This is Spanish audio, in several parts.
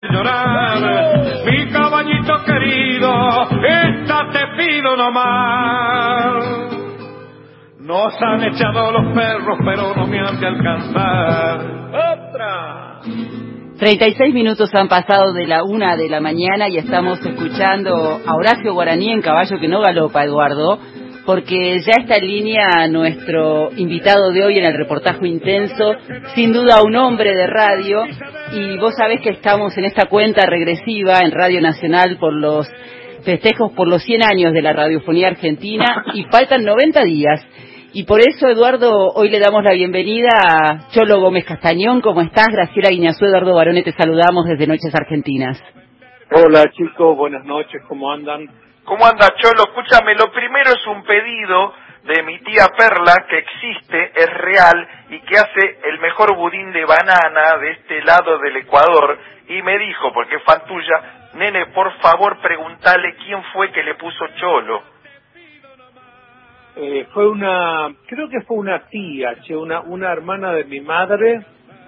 Llorar, mi caballito querido, esta te pido nomás. Nos han echado los perros, pero no me han de alcanzar. ¡Otra! 36 minutos han pasado de la 1 de la mañana y estamos escuchando a Horacio Guaraní en Caballo que no galopa, Eduardo, porque ya está en línea nuestro invitado de hoy en el reportaje intenso, sin duda un hombre de radio, y vos sabés que estamos en esta cuenta regresiva en Radio Nacional por los festejos por los 100 años de la radiofonía argentina y faltan 90 días. Y por eso, Eduardo, hoy le damos la bienvenida a Cholo Gómez Castañón. ¿Cómo estás? Graciela Guiñazú, Eduardo Barone, te saludamos desde Noches Argentinas. Hola chicos, buenas noches, ¿cómo andan? ¿Cómo anda, Cholo? Escúchame, lo primero es un pedido de mi tía Perla, que existe, es real, y que hace el mejor budín de banana de este lado del Ecuador, y me dijo, porque es fan tuya, nene, por favor, preguntale quién fue que le puso Cholo. Creo que fue una tía, una hermana de mi madre,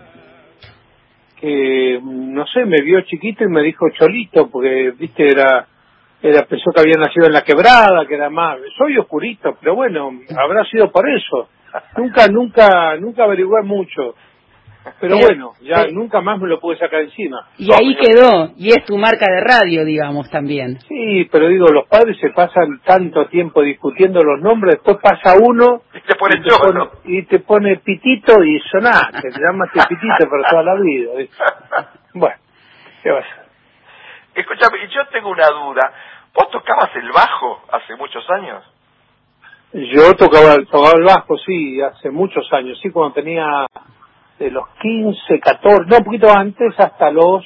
que, no sé, me vio chiquito y me dijo Cholito, porque, viste, pensó que había nacido en la quebrada, que era más, soy oscurito, pero bueno, habrá sido por eso. Nunca averigué mucho, pero bueno, ya nunca más me lo pude sacar encima. Y ahí quedó, y es tu marca de radio, digamos, también. Sí, pero digo, los padres se pasan tanto tiempo discutiendo los nombres, después pasa uno y te pone Pitito y sonaste, te llamaste Pitito por toda la vida. Bueno, ¿qué va a ser? Escúchame, yo tengo una duda. ¿Vos tocabas el bajo hace muchos años? Yo tocaba el bajo, sí, hace muchos años, sí, cuando tenía de los 15, 14, no, un poquito antes, hasta los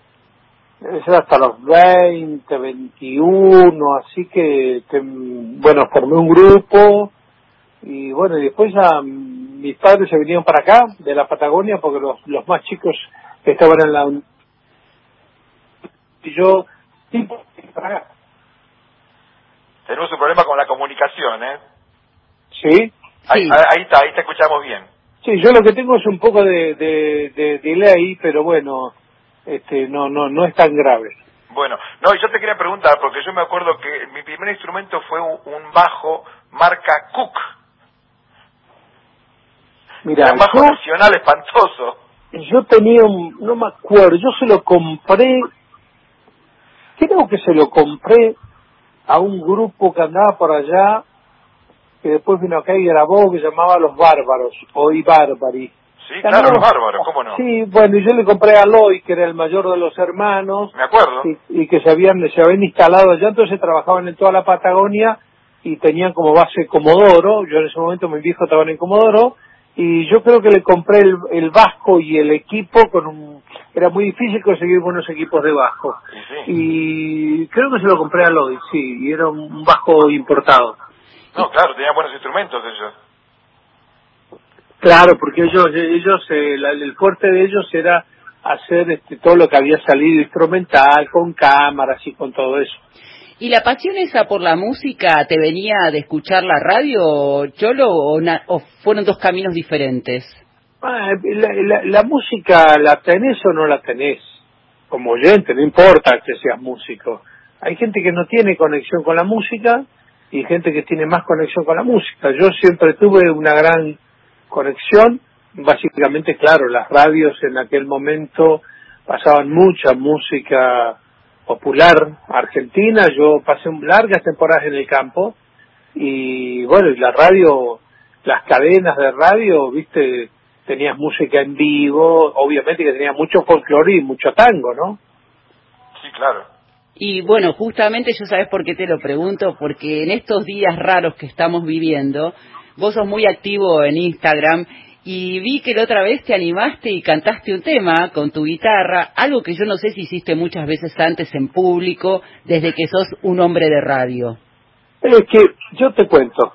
20, 21, así que bueno, formé un grupo, y bueno, y después ya mis padres se vinieron para acá, de la Patagonia, porque los más chicos estaban en la... y yo... para acá. Tenemos un problema con la comunicación, ¿eh? ¿Sí? Ahí te escuchamos bien. Sí, yo lo que tengo es un poco de delay, pero bueno, no es tan grave. Bueno, no, yo te quería preguntar, porque yo me acuerdo que mi primer instrumento fue un bajo marca Cook. Mira, un bajo nacional espantoso. Yo tenía no me acuerdo, yo se lo compré, creo que se lo compré a un grupo que andaba por allá, que después vino acá y grabó, que llamaba Los Bárbaros, o I Barbari. Sí, claro, Los Bárbaros, ¿cómo no? Sí, bueno, y yo le compré a Loy, que era el mayor de los hermanos. Me acuerdo. Y que se habían instalado allá, entonces trabajaban en toda la Patagonia y tenían como base Comodoro. Yo en ese momento, mis viejos estaban en Comodoro, y yo creo que le compré el bajo y el equipo era muy difícil conseguir buenos equipos de bajo. Sí. Y creo que se lo compré a Loy, sí, y era un bajo importado. No, claro, tenían buenos instrumentos ellos. Claro, porque ellos el fuerte de ellos era hacer todo lo que había salido instrumental, con cámaras y con todo eso. ¿Y la pasión esa por la música te venía de escuchar la radio, Cholo, o fueron dos caminos diferentes? La música, ¿la tenés o no la tenés? Como oyente, no importa que seas músico. Hay gente que no tiene conexión con la música y gente que tiene más conexión con la música. Yo siempre tuve una gran conexión, básicamente, claro, las radios en aquel momento pasaban mucha música popular argentina. Yo pasé largas temporadas en el campo y bueno, y la radio, las cadenas de radio, viste, tenías música en vivo, obviamente que tenía mucho folclore y mucho tango, ¿no? Sí, claro. Y bueno, justamente yo sabes por qué te lo pregunto, porque en estos días raros que estamos viviendo, vos sos muy activo en Instagram y vi que la otra vez te animaste y cantaste un tema con tu guitarra, algo que yo no sé si hiciste muchas veces antes en público, desde que sos un hombre de radio. Es que yo te cuento,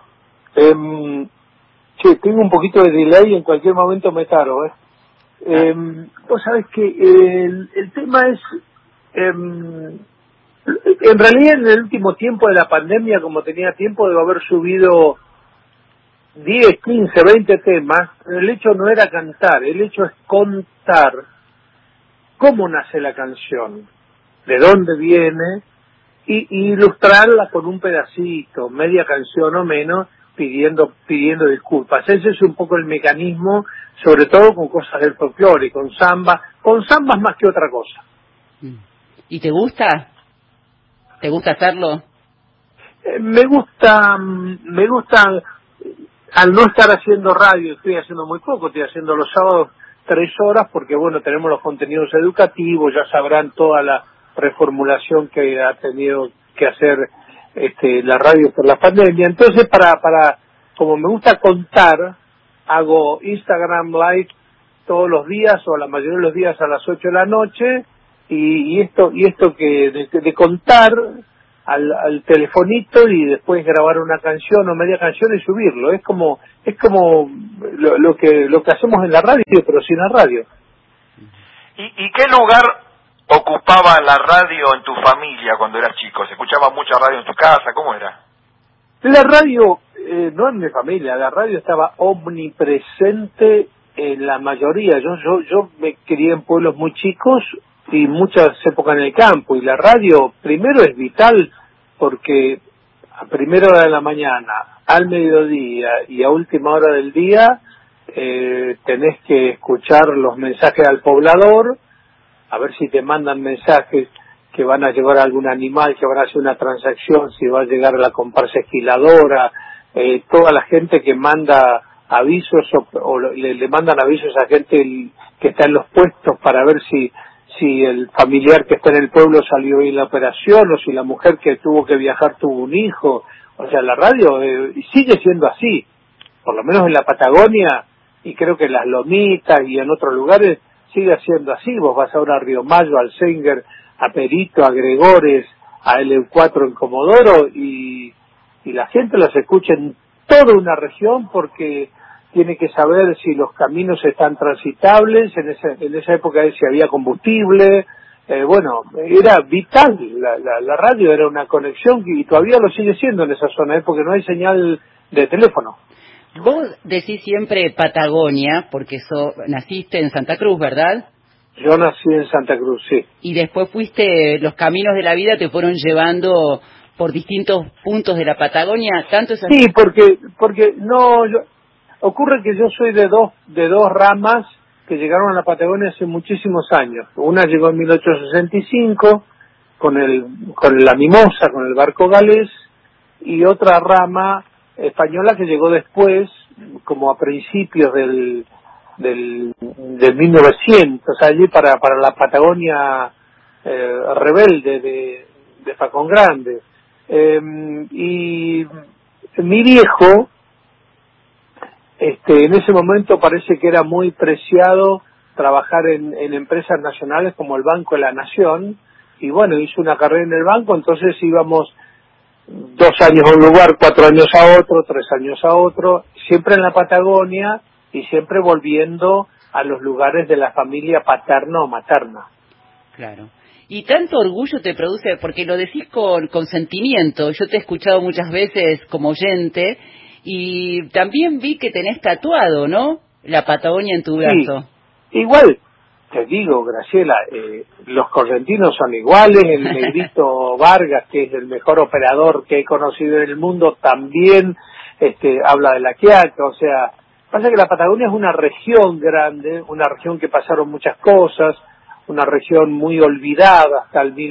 tengo un poquito de delay, en cualquier momento me taro, vos sabés que el tema es, en realidad en el último tiempo de la pandemia, como tenía tiempo, debo haber subido 10, 15, 20 temas. El hecho no era cantar, el hecho es contar cómo nace la canción, de dónde viene, y ilustrarla con un pedacito, media canción o menos, pidiendo disculpas. Ese es un poco el mecanismo, sobre todo con cosas del folclore, con zambas más que otra cosa. ¿Y te gusta? ¿Te gusta hacerlo? Me gusta, al no estar haciendo radio, estoy haciendo muy poco, estoy haciendo los sábados 3 horas, porque bueno, tenemos los contenidos educativos, ya sabrán toda la reformulación que ha tenido que hacer la radio por la pandemia. Entonces, como me gusta contar, hago Instagram Live todos los días, o la mayoría de los días a las 8 de la noche, y esto que de contar al telefonito y después grabar una canción o media canción y subirlo. Es como lo que hacemos en la radio, pero sin la radio. ¿Y qué lugar ocupaba la radio en tu familia cuando eras chico? ¿Se escuchaba mucha radio en tu casa? ¿Cómo era? La radio, no en mi familia, la radio estaba omnipresente en la mayoría. Yo me crié en pueblos muy chicos y muchas épocas en el campo, y la radio primero es vital porque a primera hora de la mañana, al mediodía y a última hora del día tenés que escuchar los mensajes al poblador, a ver si te mandan mensajes que van a llevar a algún animal, que van a hacer una transacción, si va a llegar a la comparsa esquiladora, toda la gente que manda avisos o le mandan avisos a gente que está en los puestos para ver si el familiar que está en el pueblo salió bien la operación, o si la mujer que tuvo que viajar tuvo un hijo. O sea, la radio sigue siendo así, por lo menos en la Patagonia, y creo que en las Lomitas y en otros lugares sigue siendo así. Vos vas ahora a Río Mayo, al Senger, a Perito, a Gregores, a L4 en Comodoro, y la gente las escucha en toda una región porque tiene que saber si los caminos están transitables, en esa época si había combustible. Bueno, era vital, la radio era una conexión, y todavía lo sigue siendo en esa zona, porque no hay señal de teléfono. Vos decís siempre Patagonia, porque naciste en Santa Cruz, ¿verdad? Yo nací en Santa Cruz, sí. Y después los caminos de la vida te fueron llevando por distintos puntos de la Patagonia, tanto es así. Sí, porque no, ocurre que yo soy de dos ramas que llegaron a la Patagonia hace muchísimos años. Una llegó en 1865 con la Mimosa, con el barco galés, y otra rama española que llegó después, como a principios del 1900, allí para la Patagonia rebelde de Facón Grande. Y mi viejo, en ese momento parece que era muy preciado trabajar en empresas nacionales como el Banco de la Nación, y bueno, hizo una carrera en el banco. Entonces íbamos 2 años a un lugar, 4 años a otro, 3 años a otro, siempre en la Patagonia, y siempre volviendo a los lugares de la familia paterna o materna. Claro. Y tanto orgullo te produce, porque lo decís con sentimiento. Yo te he escuchado muchas veces como oyente, y también vi que tenés tatuado, ¿no?, la Patagonia en tu brazo. Sí, igual, te digo, Graciela, los correntinos son iguales. El negrito Vargas, que es el mejor operador que he conocido en el mundo, también habla de la Quiaca. O sea, pasa que la Patagonia es una región grande, una región que pasaron muchas cosas, una región muy olvidada hasta el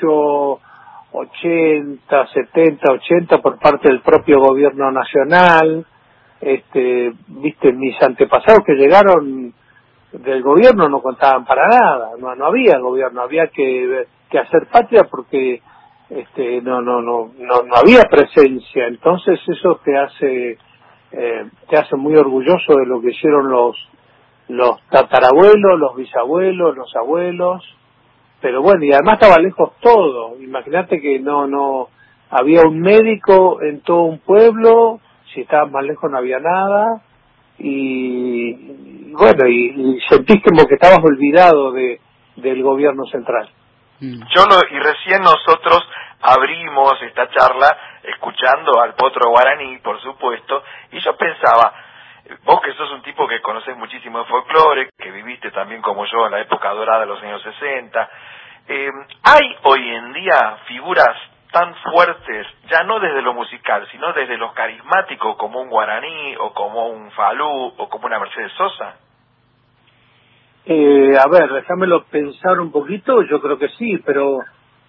1880, 70, 80 por parte del propio gobierno nacional. Viste, mis antepasados que llegaron del gobierno no contaban para nada, no había gobierno, había que hacer patria porque no había presencia. Entonces eso te hace muy orgulloso de lo que hicieron los tatarabuelos, los bisabuelos, los abuelos. Pero bueno, y además estaba lejos todo. Imagínate que no había un médico en todo un pueblo, si estabas más lejos no había nada, y bueno, y sentís como que estabas olvidado del gobierno central. Y recién nosotros abrimos esta charla escuchando al Potro Guaraní, por supuesto, y yo pensaba, Vos que sos un tipo que conocés muchísimo de folclore, que viviste también como yo en la época dorada de los años 60, ¿hay hoy en día figuras tan fuertes, ya no desde lo musical, sino desde lo carismático, como un Guaraní, o como un Falú, o como una Mercedes Sosa? A ver, déjamelo pensar un poquito, yo creo que sí, pero...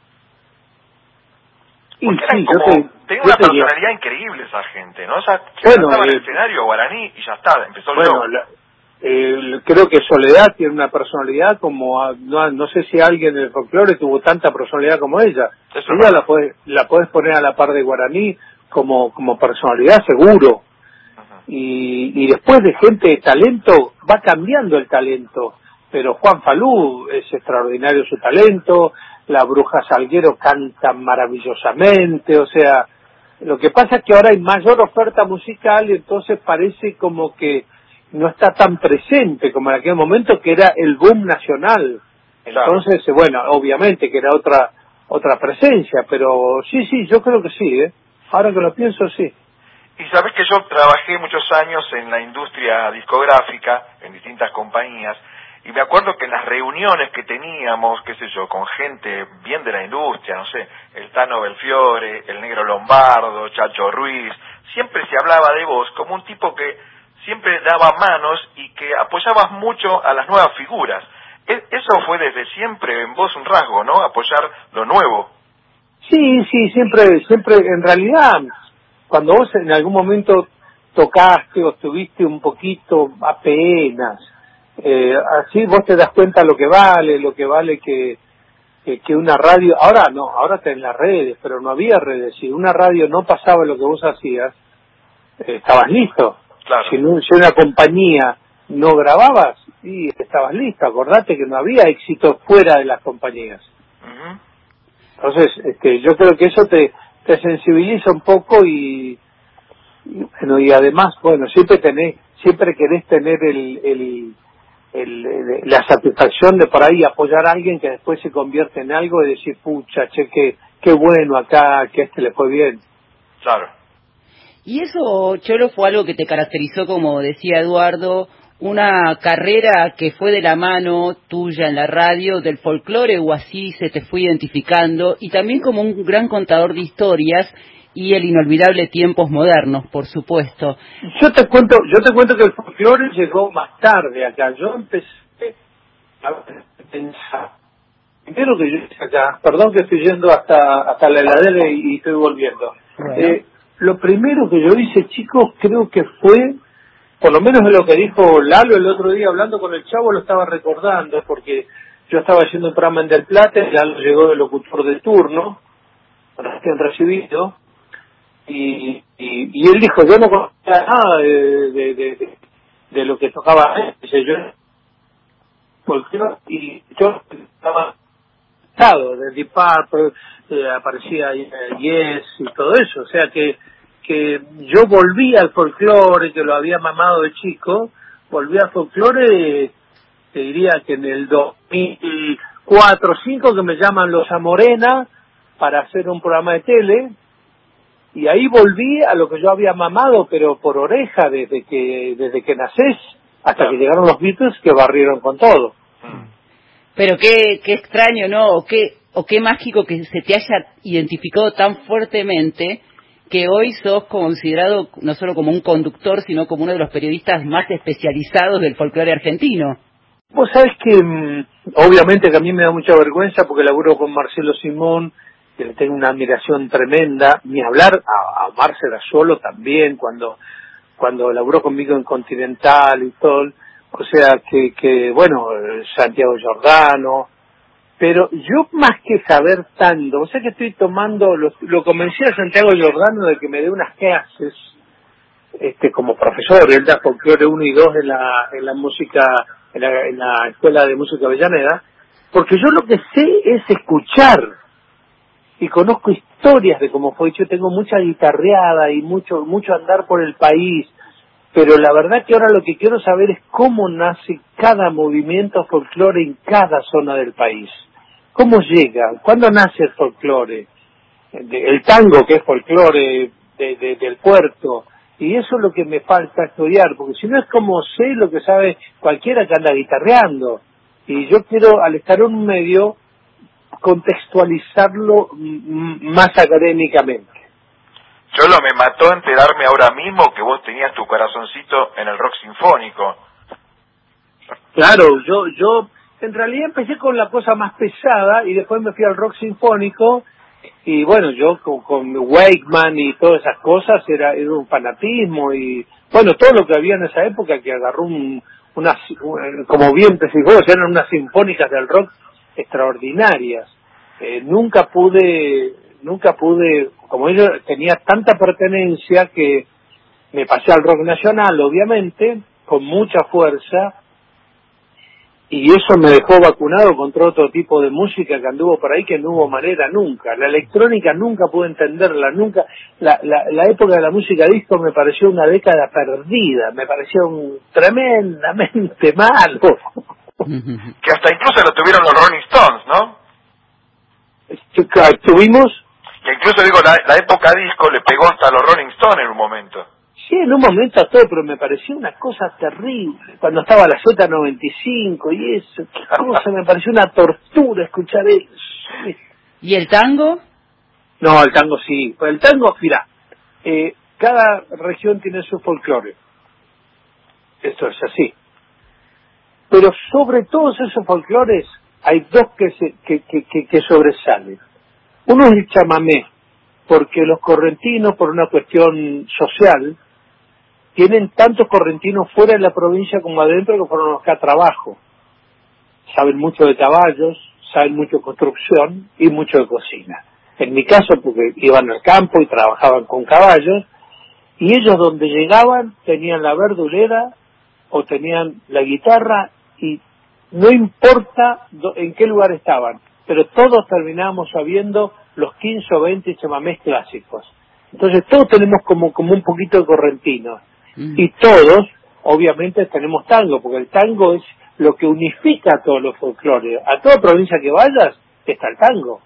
Porque eran como, tenía una personalidad increíble esa gente, ¿no? O sea, estaba en el escenario Guaraní y ya está, empezó el show. Creo que Soledad tiene una personalidad como, no sé si alguien del folclore tuvo tanta personalidad como ella. Eso ella la puedes poner a la par de Guaraní como personalidad seguro. Y después de gente de talento, va cambiando el talento. Pero Juan Falú es extraordinario su talento, la Bruja Salguero canta maravillosamente, o sea, lo que pasa es que ahora hay mayor oferta musical y entonces parece como que no está tan presente como en aquel momento que era el boom nacional. Entonces, bueno, obviamente que era otra presencia, pero sí, yo creo que sí, ahora que lo pienso, sí. Y sabés que yo trabajé muchos años en la industria discográfica, en distintas compañías, y me acuerdo que en las reuniones que teníamos, qué sé yo, con gente bien de la industria, no sé, el Tano Belfiore, el Negro Lombardo, Chacho Ruiz, siempre se hablaba de vos como un tipo que siempre daba manos y que apoyabas mucho a las nuevas figuras. Eso fue desde siempre en vos un rasgo, ¿no? Apoyar lo nuevo. Sí, siempre, en realidad, cuando vos en algún momento tocaste o estuviste un poquito apenas, así vos te das cuenta lo que vale que una radio, ahora está en las redes, pero no había redes, si una radio no pasaba lo que vos hacías, estabas listo. Claro. Si una compañía no grababas, y estabas listo, acordate que no había éxito fuera de las compañías. Uh-huh. Entonces, yo creo que eso te sensibiliza un poco y además, bueno, siempre querés tener la satisfacción de por ahí apoyar a alguien que después se convierte en algo y decir, pucha, che, qué bueno acá, que a este le fue bien. Claro. Y eso, Cholo, fue algo que te caracterizó, como decía Eduardo, una carrera que fue de la mano tuya en la radio, del folclore, o así se te fue identificando, y también como un gran contador de historias y el inolvidable Tiempos Modernos, por supuesto. Yo te cuento que el folclore llegó más tarde acá. Yo empecé a pensar. Primero que yo hice acá, perdón que estoy yendo hasta la heladera y estoy volviendo. Bueno. Lo primero que yo hice, chicos, creo que fue, por lo menos de lo que dijo Lalo el otro día hablando con el Chavo, lo estaba recordando, porque yo estaba haciendo un programa en Del Plata, y Lalo llegó de locutor de turno, recién recibido, y él dijo, yo no conocía nada de lo que tocaba él, dice yo, y yo estaba de Deep Purple, aparecía Yes y todo eso, o sea que yo volví al folclore, que lo había mamado de chico, volví al folclore, te diría que en el 2004 o 2005 que me llaman Los Amorena para hacer un programa de tele, y ahí volví a lo que yo había mamado, pero por oreja, desde que nacés hasta que llegaron los Beatles, que barrieron con todo. Pero qué extraño, ¿no? O qué mágico que se te haya identificado tan fuertemente que hoy sos considerado no solo como un conductor, sino como uno de los periodistas más especializados del folclore argentino. Vos sabés que, obviamente que a mí me da mucha vergüenza porque laburo con Marcelo Simón, que le tengo una admiración tremenda, ni hablar a Omar Serrasolo también, cuando laburó conmigo en Continental y todo, o sea que bueno, Santiago Giordano, pero yo más que saber tanto, o sea que estoy tomando, lo convencí a Santiago Giordano de que me dé unas clases, como profesor, él da folclore 1 y 2 en la música, en la Escuela de Música Avellaneda, porque yo lo que sé es escuchar, y conozco historias de cómo fue, yo tengo mucha guitarreada y mucho andar por el país, pero la verdad que ahora lo que quiero saber es cómo nace cada movimiento folclore en cada zona del país. ¿Cómo llega? ¿Cuándo nace el folclore? El tango, que es folclore del puerto, Y eso es lo que me falta estudiar, porque si no es como sé lo que sabe cualquiera que anda guitarreando. Y yo quiero, al estar en un medio, contextualizarlo más académicamente. Cholo, me mató enterarme ahora mismo que vos tenías tu corazoncito en el rock sinfónico. Claro, yo en realidad empecé con la cosa más pesada y después me fui al rock sinfónico y bueno, yo con Wakeman y todas esas cosas era un fanatismo y bueno, todo lo que había en esa época que agarró como bien te fijó, eran unas sinfónicas del rock extraordinarias. Nunca pude, como yo tenía tanta pertenencia que me pasé al rock nacional, obviamente, con mucha fuerza, y eso me dejó vacunado contra otro tipo de música que anduvo por ahí que no hubo manera nunca. La electrónica nunca pude entenderla, nunca. La época de la música disco me pareció una década perdida, me pareció tremendamente malo. Que hasta incluso lo tuvieron los Rolling Stones, ¿no? Tuvimos... Que incluso, digo, la época disco le pegó hasta a los Rolling Stones en un momento. Sí, en un momento a todo, pero me pareció una cosa terrible. Cuando estaba la Z95 y eso, qué cosa, me pareció una tortura escuchar eso. ¿Y el tango? No, el tango sí. Pues el tango, mira, cada región tiene su folclore. Esto es así. Pero sobre todos esos folclores hay dos que sobresalen. Uno es el chamamé, porque los correntinos, por una cuestión social, tienen tantos correntinos fuera de la provincia como adentro que fueron acá a trabajo. Saben mucho de caballos, saben mucho de construcción y mucho de cocina. En mi caso, porque iban al campo y trabajaban con caballos, y ellos donde llegaban tenían la verdulera o tenían la guitarra y no importa en qué lugar estaban, pero todos terminábamos sabiendo los 15 o 20 chamamés clásicos. Entonces todos tenemos como un poquito de correntino. Y todos, obviamente, tenemos tango, porque el tango es lo que unifica a todos los folclores. A toda provincia que vayas, está el tango.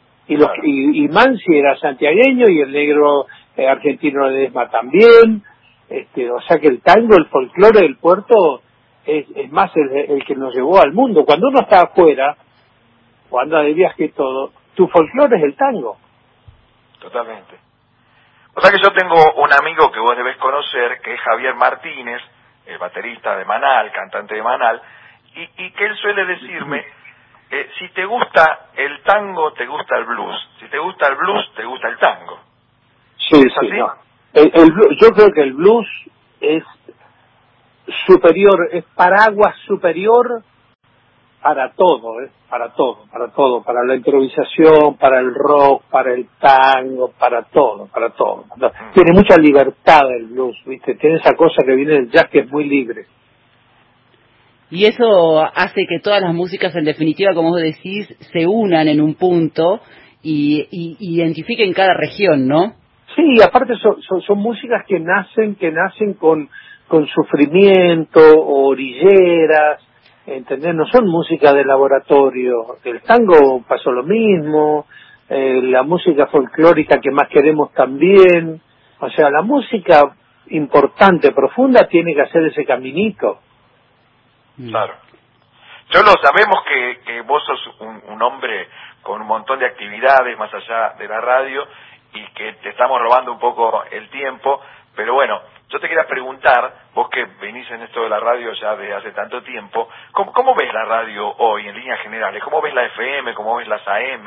Y Mansi era santiagueño y el negro argentino Ledesma también. O sea que el tango, el folclore del puerto, es más el que nos llevó al mundo. Cuando uno está afuera, o anda de viaje y todo, tu folclore es el tango. Totalmente. O sea que yo tengo un amigo que vos debés conocer, que es Javier Martínez, el baterista de Manal, cantante de Manal, y que él suele decirme, si te gusta el tango, te gusta el blues. Si te gusta el blues, te gusta el tango. Sí, sí, no. Yo creo que el blues es superior, es paraguas superior para todo, para todo, para la improvisación, para el rock, para el tango, para todo. Tiene mucha libertad el blues, ¿viste? Tiene esa cosa que viene del jazz que es muy libre. Y eso hace que todas las músicas, en definitiva, como vos decís, se unan en un punto y identifiquen cada región, ¿no? Sí, aparte son músicas que nacen con sufrimiento, orilleras, ¿entendés? No son música de laboratorio. El tango pasó lo mismo, la música folclórica que más queremos también. O sea, la música importante, profunda, tiene que hacer ese caminito. Claro. Yo lo sabemos que vos sos un hombre con un montón de actividades más allá de la radio y que te estamos robando un poco el tiempo, pero bueno, yo te quería preguntar, vos que venís en esto de la radio ya de hace tanto tiempo, ¿cómo ves la radio hoy en líneas generales? ¿Cómo ves la FM? ¿Cómo ves las AM?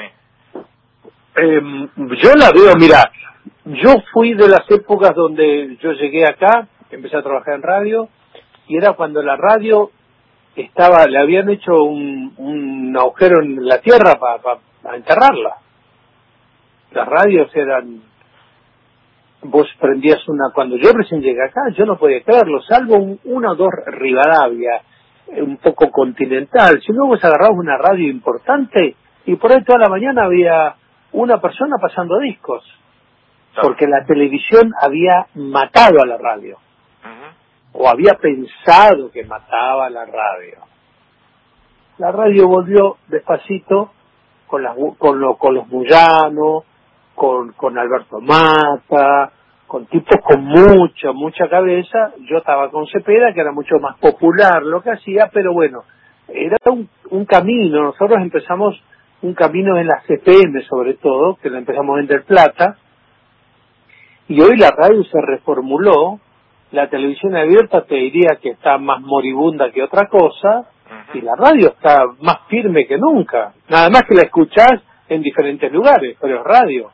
Yo la veo, mira, yo fui de las épocas donde yo llegué acá, empecé a trabajar en radio, y era cuando la radio le habían hecho un agujero en la tierra para enterrarla. Las radios eran... Vos prendías cuando yo recién llegué acá, yo no podía creerlo, salvo una o dos Rivadavia, un poco continental. Si no, vos agarrabas una radio importante y por ahí toda la mañana había una persona pasando discos, porque la televisión había matado a la radio, o había pensado que mataba a la radio. La radio volvió despacito con los Muyano, con Alberto Mata, con tipos con mucha cabeza. Yo estaba con Cepeda, que era mucho más popular lo que hacía, pero bueno, era un camino. Nosotros empezamos un camino en la CPM, sobre todo, que lo empezamos en Del Plata, y hoy la radio se reformuló. La televisión abierta te diría que está más moribunda que otra cosa, y la radio está más firme que nunca. Nada más que la escuchás en diferentes lugares, pero es radio.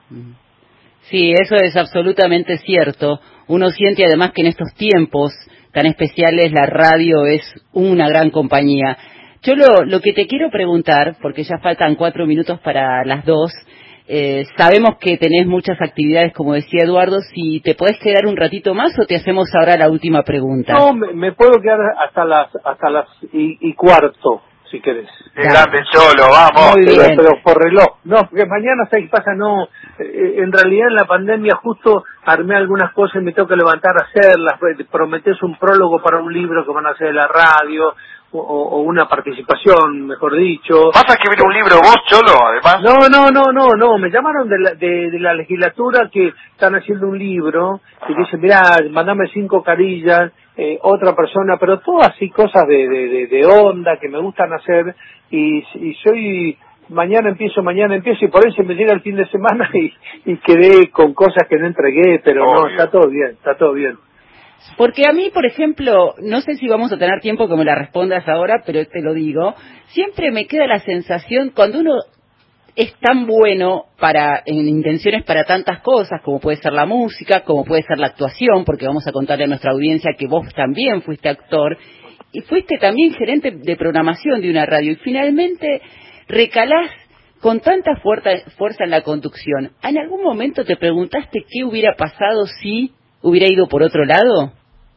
Sí, eso es absolutamente cierto. Uno siente además que en estos tiempos tan especiales la radio es una gran compañía. Yo lo que te quiero preguntar, porque ya faltan 4 minutos para las 2, sabemos que tenés muchas actividades, como decía Eduardo, si te podés quedar un ratito más o te hacemos ahora la última pregunta. No, me puedo quedar hasta las y cuarto, si querés. Qué grande, Cholo, vamos. Muy bien. Pero por reloj. No, porque mañana, ¿sabes qué pasa? No, en realidad en la pandemia justo armé algunas cosas y me tengo que levantar a hacerlas. Prometés un prólogo para un libro que van a hacer de la radio, o una participación, mejor dicho. ¿Vas a escribir un libro vos, Cholo, además? No, me llamaron de la legislatura que están haciendo un libro y dicen, mirá, mandame 5 carillas, otra persona, pero todas así cosas de onda que me gustan hacer, y soy... Mañana empiezo y por ahí se me llega el fin de semana y quedé con cosas que no entregué, pero Obvio. no, está todo bien. Porque a mí, por ejemplo, no sé si vamos a tener tiempo que me la respondas ahora, pero te lo digo, siempre me queda la sensación, cuando uno es tan bueno en intenciones para tantas cosas, como puede ser la música, como puede ser la actuación, porque vamos a contarle a nuestra audiencia que vos también fuiste actor, y fuiste también gerente de programación de una radio, y finalmente recalás con tanta fuerza en la conducción. ¿En algún momento te preguntaste qué hubiera pasado si hubiera ido por otro lado?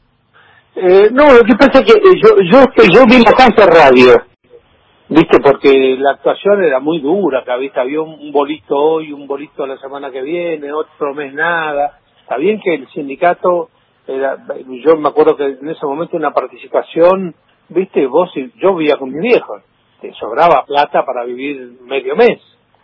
No, lo que pasa es que yo vi la casa radio, viste, porque la actuación era muy dura, acá, viste, había un bolito hoy, un bolito la semana que viene, otro mes nada. Está bien que el sindicato yo me acuerdo que en ese momento una participación, viste, yo vivía con mis viejos, te sobraba plata para vivir medio mes,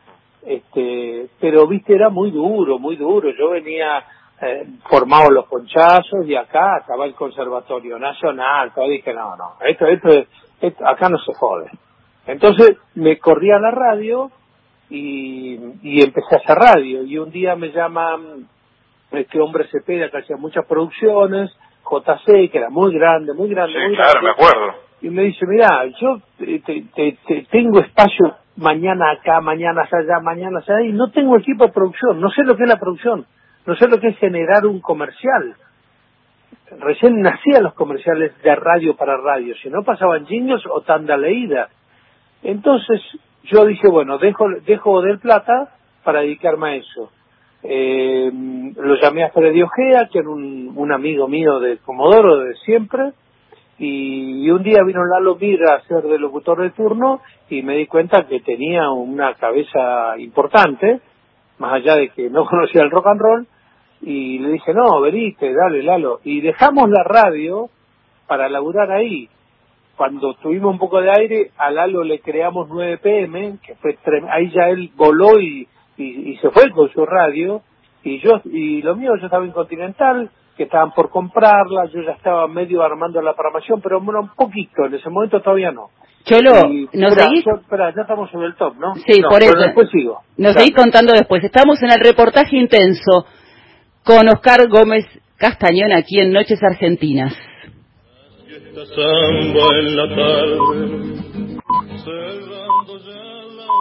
pero viste, era muy duro, yo venía formado los ponchazos, y acá estaba el Conservatorio Nacional, todo, dije, no, esto acá no se jode. Entonces me corrí a la radio y empecé a hacer radio, y un día me llama este hombre Cepeda, que hacía muchas producciones, JC, que era muy grande. Sí, claro, me acuerdo. Y me dice, mirá, yo tengo espacio mañana acá, mañana allá, y no tengo equipo de producción, no sé lo que es la producción, no sé lo que es generar un comercial. Recién nacían los comerciales de radio para radio, si no pasaban jingles o tanda leída. Entonces yo dije, bueno, dejo Del Plata para dedicarme a eso. Lo llamé a Freddy Ojea, que era un amigo mío de Comodoro de siempre, y un día vino Lalo Mira a ser de locutor de turno, y me di cuenta que tenía una cabeza importante, más allá de que no conocía el rock and roll, y le dije, no, venite, dale, Lalo, y dejamos la radio para laburar ahí. Cuando tuvimos un poco de aire, a Lalo le creamos 9 PM, que fue ahí ya él voló y se fue con su radio, y lo mío, yo estaba en Continental, que estaban por comprarla, yo ya estaba medio armando la programación, pero bueno, un poquito, en ese momento todavía no. Cholo, ¿nos seguís? Espera, ya estamos sobre el top, ¿no? Sí, no, por eso. Después sigo. Nos seguís contando después. Estamos en el reportaje intenso con Oscar Gómez Castañón aquí en Noches Argentinas. Esta samba en la tarde, cerrando ya la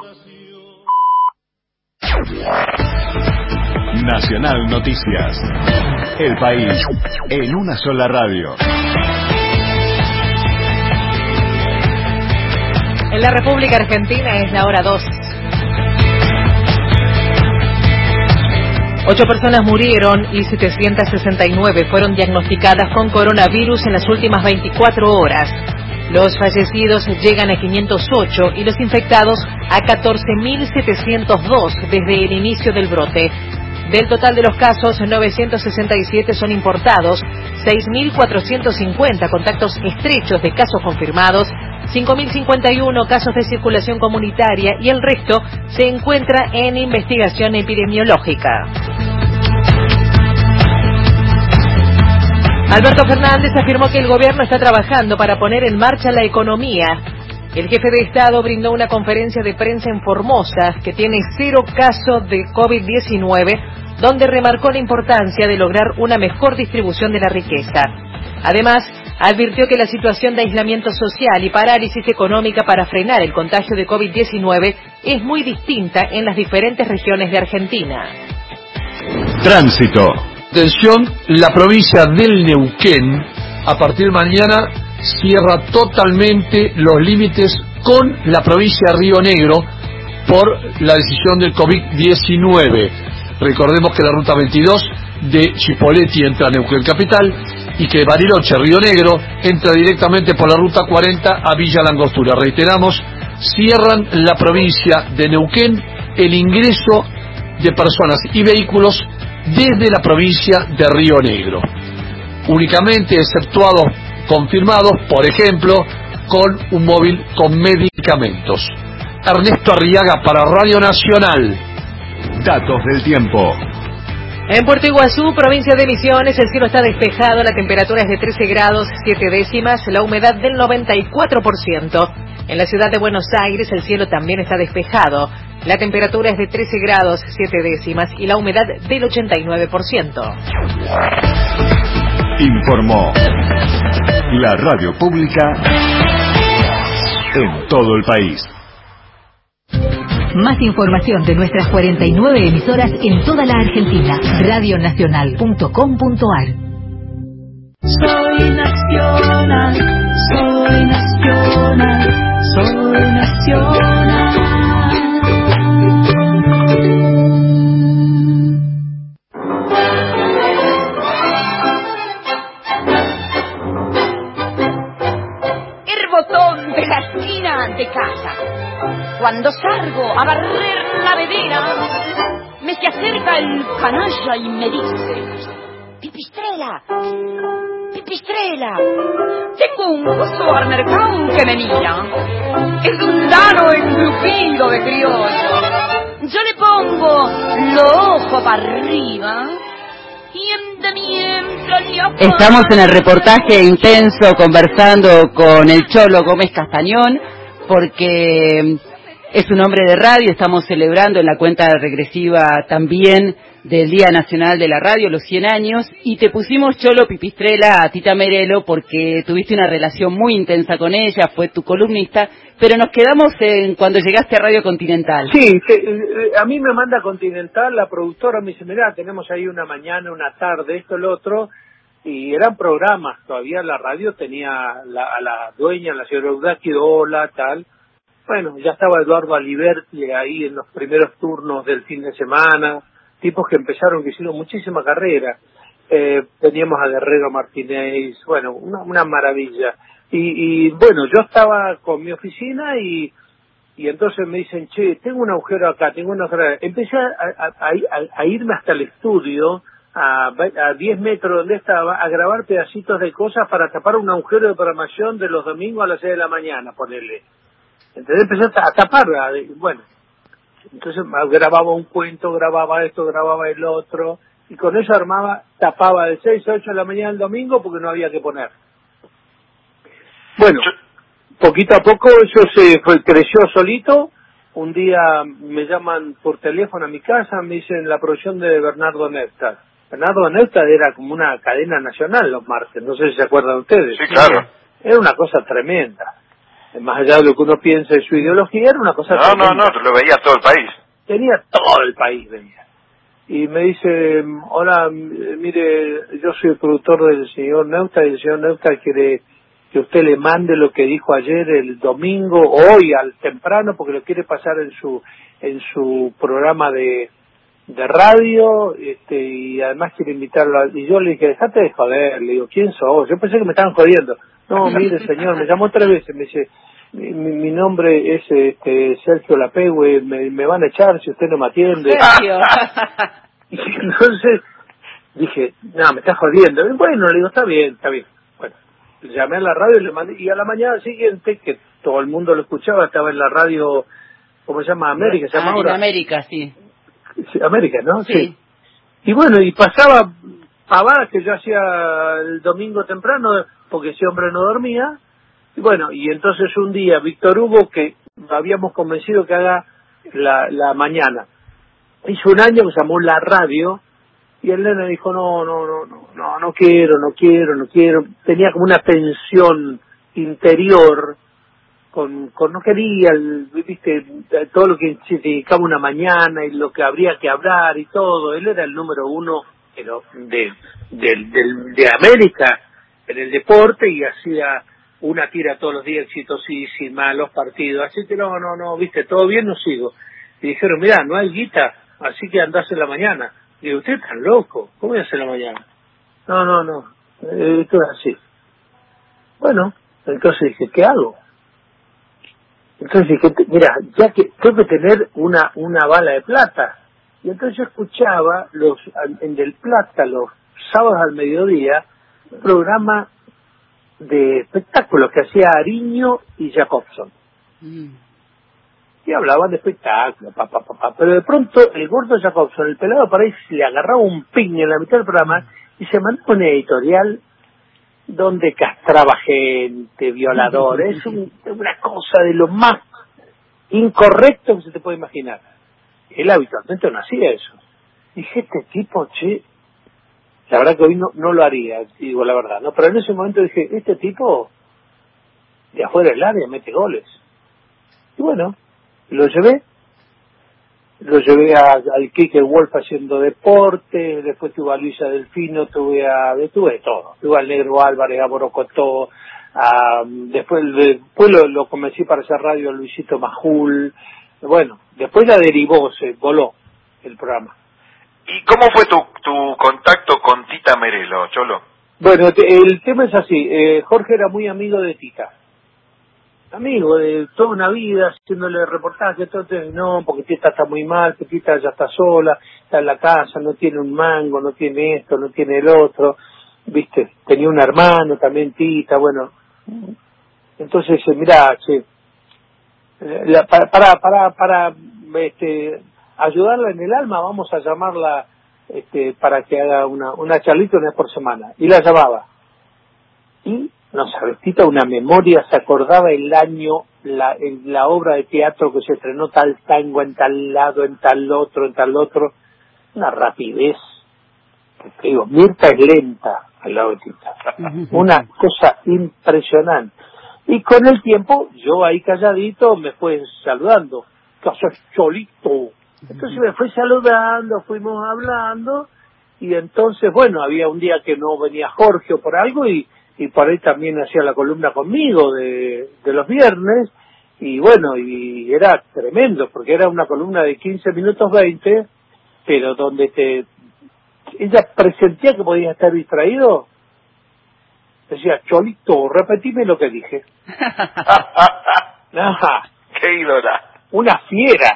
oración. Nacional Noticias. El país en una sola radio. En la República Argentina es la hora 2. 8 personas murieron y 769 fueron diagnosticadas con coronavirus en las últimas 24 horas. Los fallecidos llegan a 508 y los infectados a 14.702 desde el inicio del brote. Del total de los casos, 967 son importados, 6.450 contactos estrechos de casos confirmados, 5.051 casos de circulación comunitaria y el resto se encuentra en investigación epidemiológica. Alberto Fernández afirmó que el gobierno está trabajando para poner en marcha la economía. El jefe de Estado brindó una conferencia de prensa en Formosa, que tiene 0 casos de COVID-19, donde remarcó la importancia de lograr una mejor distribución de la riqueza. Además, advirtió que la situación de aislamiento social y parálisis económica para frenar el contagio de COVID-19 es muy distinta en las diferentes regiones de Argentina. Tránsito. Atención, la provincia del Neuquén, a partir de mañana, cierra totalmente los límites con la provincia de Río Negro por la decisión del COVID-19. Recordemos que la ruta 22 de Chipoleti entra a Neuquén Capital y que Bariloche, Río Negro, entra directamente por la ruta 40 a Villa Langostura. Reiteramos, cierran la provincia de Neuquén el ingreso de personas y vehículos desde la provincia de Río Negro. Únicamente exceptuados confirmados, por ejemplo, con un móvil con medicamentos. Ernesto Arriaga para Radio Nacional. Datos del tiempo. En Puerto Iguazú, provincia de Misiones, el cielo está despejado, la temperatura es de 13 grados 7 décimas, la humedad del 94%. En la ciudad de Buenos Aires, el cielo también está despejado, la temperatura es de 13 grados 7 décimas y la humedad del 89%. Informó la radio pública en todo el país. Más información de nuestras 49 emisoras en toda la Argentina. Radionacional.com.ar. Soy nacional, soy nacional, soy nacional. El botón de la esquina de casa. Cuando salgo a barrer la vedera, me se acerca el canalla y me dice: Pipistrela, Pipistrela, tengo un supermercado que me mira. Es un dano engrupido de criollo. Yo le pongo los ojos para arriba y mientras Estamos en el reportaje intenso conversando con el Cholo Gómez Castañón, porque es un hombre de radio. Estamos celebrando en la cuenta regresiva también del Día Nacional de la Radio, los 100 años, y te pusimos, Cholo, Pipistrela a Tita Merelo porque tuviste una relación muy intensa con ella, fue tu columnista, pero nos quedamos en cuando llegaste a Radio Continental. Sí, a mí me manda Continental, la productora me dice: mirá, tenemos ahí una mañana, una tarde, esto, lo otro, y eran programas, todavía la radio tenía a la dueña, la señora Eudaki Dola, tal. Bueno, ya estaba Eduardo Aliberti ahí en los primeros turnos del fin de semana, tipos que empezaron, que hicieron muchísima carrera. Teníamos a Guerrero Martínez, bueno, una maravilla. Y bueno, yo estaba con mi oficina y entonces me dicen: che, tengo un agujero acá, tengo un agujero acá. Empecé a irme hasta el estudio, a 10 metros donde estaba, a grabar pedacitos de cosas para tapar un agujero de programación de los domingos a las 6 de la mañana, ponerle. Entonces empecé a tapar, bueno, entonces grababa un cuento, grababa esto, grababa el otro, y con eso tapaba de 6 a 8 de la mañana el domingo porque no había que poner. Bueno, poquito a poco eso creció solito. Un día me llaman por teléfono a mi casa, me dicen la producción de Bernardo Neustadt. Bernardo Neustadt era como una cadena nacional los martes, no sé si se acuerdan ustedes. Sí, claro. Era una cosa tremenda. Más allá de lo que uno piensa de su ideología, era una cosa tremenda. No, lo veía todo el país. Tenía todo el país, venía. Y me dice: hola, mire, yo soy el productor del señor Neustadt, y el señor Neustadt quiere que usted le mande lo que dijo ayer el domingo, hoy al temprano, porque lo quiere pasar en su programa de radio, y además quiere invitarlo y yo le dije: dejate de joder. Le digo: ¿quién sos? Yo pensé que me estaban jodiendo. No, mire, señor, me llamó 3 veces, me dice: mi nombre es Sergio Lapegüe, me van a echar si usted no me atiende. Y entonces dije: no, me está jodiendo. Y bueno, le digo: está bien. Bueno, le llamé a la radio y le mandé, y a la mañana siguiente, que todo el mundo lo escuchaba, estaba en la radio, ¿cómo se llama? América, ¿se llama ahora? En América, sí. Sí, América, ¿no? Sí. Y bueno, y pasaba pavadas que yo hacía el domingo temprano, porque ese hombre no dormía. Y bueno, y entonces un día Víctor Hugo, que habíamos convencido que haga la mañana, hizo un año que llamó La Radio, y el nene dijo, no quiero. Tenía como una tensión interior, no quería, viste, todo lo que significaba una mañana y lo que habría que hablar y todo. Él era el número uno pero de América en el deporte y hacía una tira todos los días exitosísima, los partidos, así que no, viste, todo bien, no sigo. Y dijeron, mira, no hay guita, así que andás en la mañana. Y digo, usted es tan loco, ¿cómo voy a hacer en la mañana? No, esto es así. Bueno, entonces dije, ¿qué hago? Entonces dije, mira, ya que tengo que tener una bala de plata. Y entonces yo escuchaba en Del Plata, los sábados al mediodía, un programa de espectáculos que hacía Ariño y Jacobson. Y hablaban de espectáculos, pero de pronto el gordo Jacobson, el pelado Paredes, le agarraba un pin en la mitad del programa y se mandó una editorial donde castraba gente, violadores, una cosa de lo más incorrecto que se te puede imaginar. Él habitualmente no hacía eso. Dije, este tipo, la verdad que hoy no lo haría, digo la verdad, ¿no? Pero en ese momento dije, este tipo de afuera del área mete goles. Y bueno, lo llevé al Quique Wolf haciendo deporte, después tuve a Luisa Delfino, tuve todo, tuve al Negro Álvarez, a Borocotó, después lo convencí para hacer radio a Luisito Majul, bueno, después la derivó, se voló el programa. ¿Y cómo fue tu contacto con Tita Merelo, Cholo? Bueno, el tema es así, Jorge era muy amigo de Tita. Amigo de toda una vida, haciéndole reportaje, no, porque Tita está muy mal, que Tita ya está sola, está en la casa, no tiene un mango, no tiene esto, no tiene el otro, viste, tenía un hermano también Tita, bueno, entonces mirá, para ayudarla en el alma, vamos a llamarla para que haga una charlita una vez por semana, y la llamaba, y no sabes, Tita, una memoria, se acordaba el año, la obra de teatro que se estrenó, tal tango en tal lado, en tal otro, una rapidez. Te digo, Mirta es lenta al lado de Tita. Una cosa impresionante. Y con el tiempo, yo ahí calladito me fue saludando. ¿Qué haces, Cholito? Entonces me fue saludando, fuimos hablando, y entonces, bueno, había un día que no venía Jorge o por algo, y por ahí también hacía la columna conmigo de los viernes, y bueno, y era tremendo, porque era una columna de 15 minutos 20, pero donde ella presentía que podía estar distraído, decía, Cholito, repetime lo que dije. Ajá. ¡Qué ídola! Una fiera.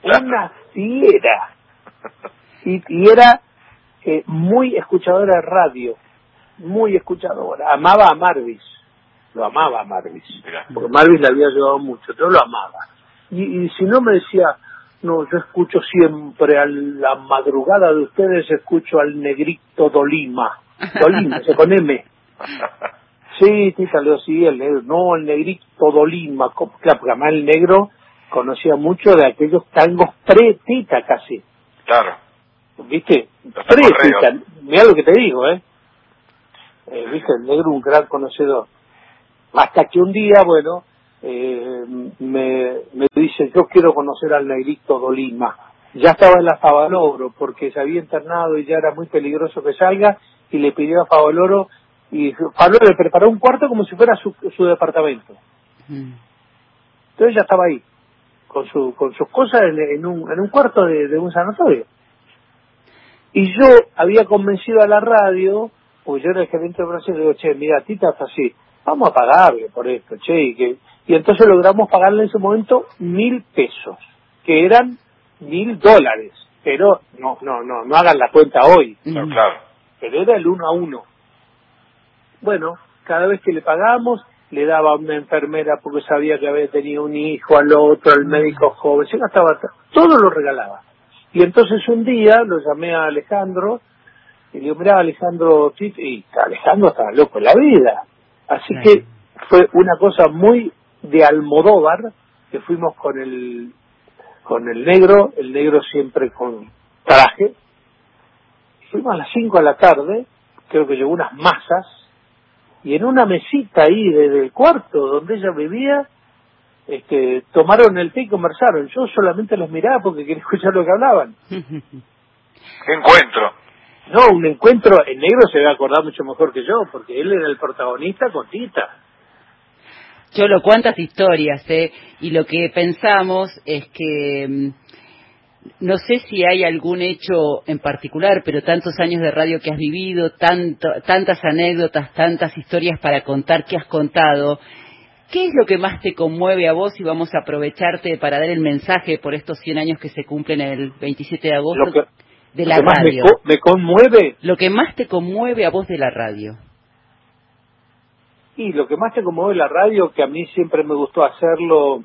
Y era muy escuchadora de radio, muy escuchadora, amaba a Marvis, porque Marvis le había ayudado mucho, yo lo amaba, y si no me decía, no, yo escucho siempre a la madrugada de ustedes, escucho al negrito Dolima, se con M. Sí, Tita, le decía el negro, no, el negrito Dolima, claro, porque además el negro conocía mucho de aquellos tangos pre-Tita casi. Claro. ¿Viste? Pre-Tita, mirá lo que te digo, viste, el negro un gran conocedor. Hasta que un día, bueno, me dice, yo quiero conocer al negrito Dolima. Ya estaba en la Favaloro, porque se había internado y ya era muy peligroso que salga, y le pidió a Favaloro, y Favaloro le preparó un cuarto como si fuera su departamento. Entonces ya estaba ahí, con sus cosas en un cuarto de un sanatorio. Y yo había convencido a la radio, porque yo era el gerente de Brasil, le digo, mira, Tita está así, vamos a pagarle por esto, y entonces logramos pagarle en ese momento 1.000 pesos, que eran $1.000, pero no hagan la cuenta hoy. No, claro. Pero era el 1 a 1. Bueno, cada vez que le pagamos, le daba a una enfermera porque sabía que había tenido un hijo, al otro, al médico joven, se gastaba, todo lo regalaba. Y entonces un día lo llamé a Alejandro Y le digo, mirá, Alejandro, y Alejandro estaba loco en la vida. Así que fue una cosa muy de Almodóvar, que fuimos con el negro siempre con traje. Fuimos a las 5 de la tarde, creo que llevó unas masas, y en una mesita ahí del cuarto donde ella vivía, tomaron el té y conversaron. Yo solamente los miraba porque quería escuchar lo que hablaban. ¿Qué encuentro? No, un encuentro, el negro se va a acordar mucho mejor que yo, porque él era el protagonista con Tita. Cholo, cuántas historias, y lo que pensamos es que no sé si hay algún hecho en particular, pero tantos años de radio que has vivido, tantas anécdotas, tantas historias para contar que has contado. ¿Qué es lo que más te conmueve a vos? Y vamos a aprovecharte para dar el mensaje por estos 100 años que se cumplen el 27 de agosto de la radio. Me conmueve. Lo que más te conmueve a vos de la radio. Y lo que más te conmueve la radio, que a mí siempre me gustó hacerlo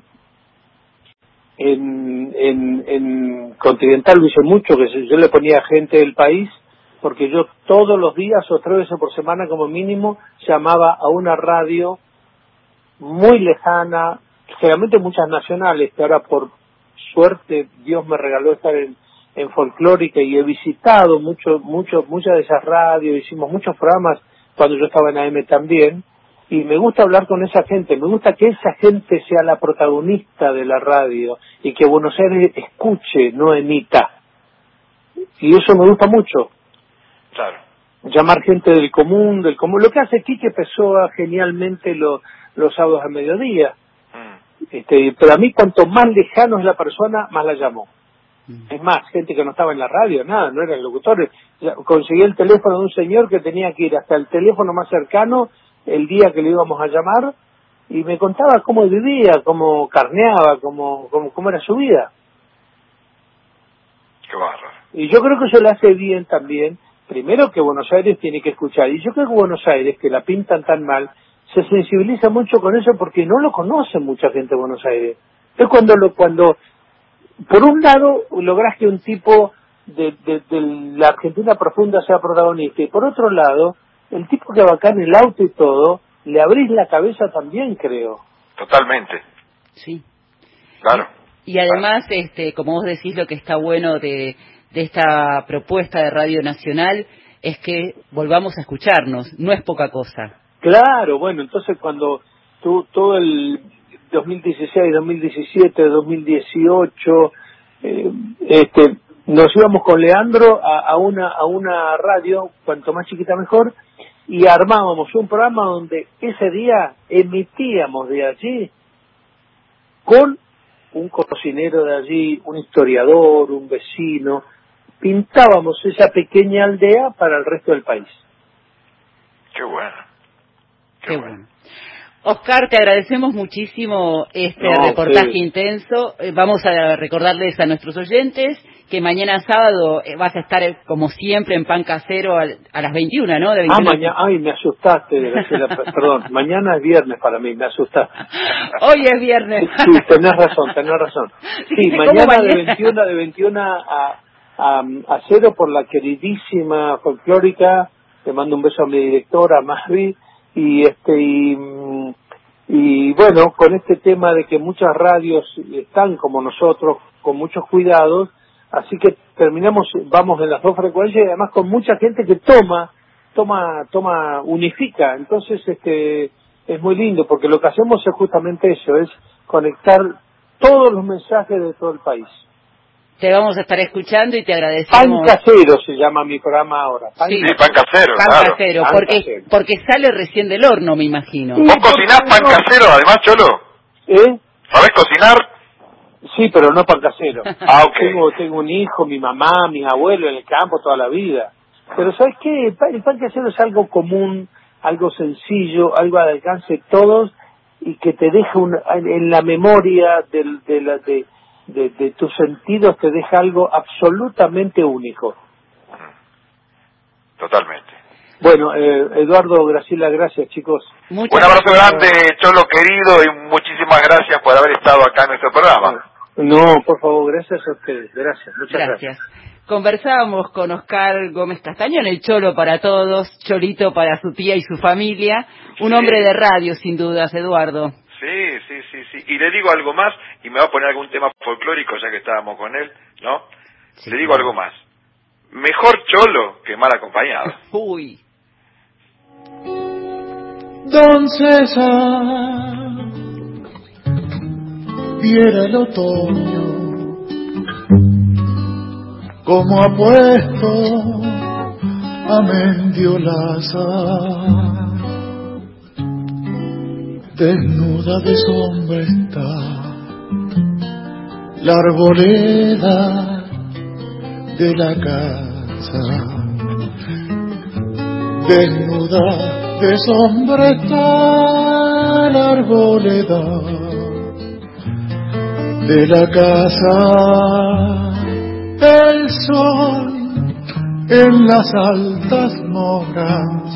en Continental, lo hice mucho, que yo le ponía gente del país, porque yo todos los días o 3 veces por semana como mínimo llamaba a una radio muy lejana, generalmente muchas nacionales, que ahora por suerte Dios me regaló estar en Folclórica, y he visitado muchas de esas radios, hicimos muchos programas cuando yo estaba en AM también, y me gusta hablar con esa gente, me gusta que esa gente sea la protagonista de la radio, y que Buenos Aires escuche, no emita, y eso me gusta mucho. Claro. Llamar gente del común, lo que hace Quique Pessoa genialmente los sábados a mediodía. Pero a mí cuanto más lejano es la persona, más la llamo. Es más, gente que no estaba en la radio, nada, no eran locutores. Conseguí el teléfono de un señor que tenía que ir hasta el teléfono más cercano el día que le íbamos a llamar, y me contaba cómo vivía, cómo carneaba, cómo era su vida. Qué bárbaro. Y yo creo que eso le hace bien también. Primero, que Buenos Aires tiene que escuchar, y yo creo que Buenos Aires, que la pintan tan mal, se sensibiliza mucho con eso porque no lo conoce mucha gente de Buenos Aires. Es cuando por un lado lográs que un tipo de la Argentina profunda sea protagonista, y por otro lado, el tipo que va acá en el auto y todo, le abrís la cabeza también, creo. Totalmente. Sí. Claro. Y además, como vos decís, lo que está bueno de esta propuesta de Radio Nacional es que volvamos a escucharnos, no es poca cosa. Claro, bueno, entonces cuando todo el 2016, 2017, 2018, nos íbamos con Leandro a una radio, cuanto más chiquita mejor, y armábamos un programa donde ese día emitíamos de allí con un cocinero de allí, un historiador, un vecino, pintábamos esa pequeña aldea para el resto del país. Qué bueno. Qué bueno. Oscar, te agradecemos muchísimo reportaje intenso. Vamos a recordarles a nuestros oyentes que mañana sábado vas a estar, como siempre, en Pan Casero a las 21, ¿no? De 21. Mañana, me asustaste, Graciela, perdón, mañana es viernes para mí, me asustaste. Hoy es viernes. Sí, tenés razón. Sí, mañana de 21 a 0 por la queridísima Folclórica. Te mando un beso a mi directora, Masvi. Y bueno, con este tema de que muchas radios están como nosotros, con muchos cuidados, así que vamos en las 2 frecuencias, y además con mucha gente que unifica. Entonces es muy lindo, porque lo que hacemos es justamente eso, es conectar todos los mensajes de todo el país. Te vamos a estar escuchando y te agradecemos. Pan Casero se llama mi programa ahora. Pan Casero, claro. Porque sale recién del horno, me imagino. ¿Vos cocinás pan casero, además, Cholo? ¿Sabés cocinar? Sí, pero no pan casero. Okay. Tengo un hijo, mi mamá, mi abuelo en el campo toda la vida. Pero ¿sabes qué? El pan casero es algo común, algo sencillo, algo al alcance de todos, y que te deja en la memoria de tus sentidos, te deja algo absolutamente único. Totalmente. Bueno, Eduardo, Graciela, gracias, chicos. Un abrazo grande, Cholo querido, y muchísimas gracias por haber estado acá en nuestro programa. No, por favor, gracias a ustedes. Gracias, muchas gracias. Conversábamos con Oscar Gómez Castaño en el Cholo para Todos, Cholito para su tía y su familia. Un hombre de radio, sin dudas, Eduardo. Sí. Y le digo algo más, y me va a poner algún tema folclórico, ya que estábamos con él, ¿no? Sí. Le digo algo más. Mejor cholo que mal acompañado. Uy. Don César, viera el otoño como ha puesto a Mendiolaza, desnuda de sombra está la arboleda de la casa, desnuda de sombra está la arboleda de la casa, el sol en las altas moras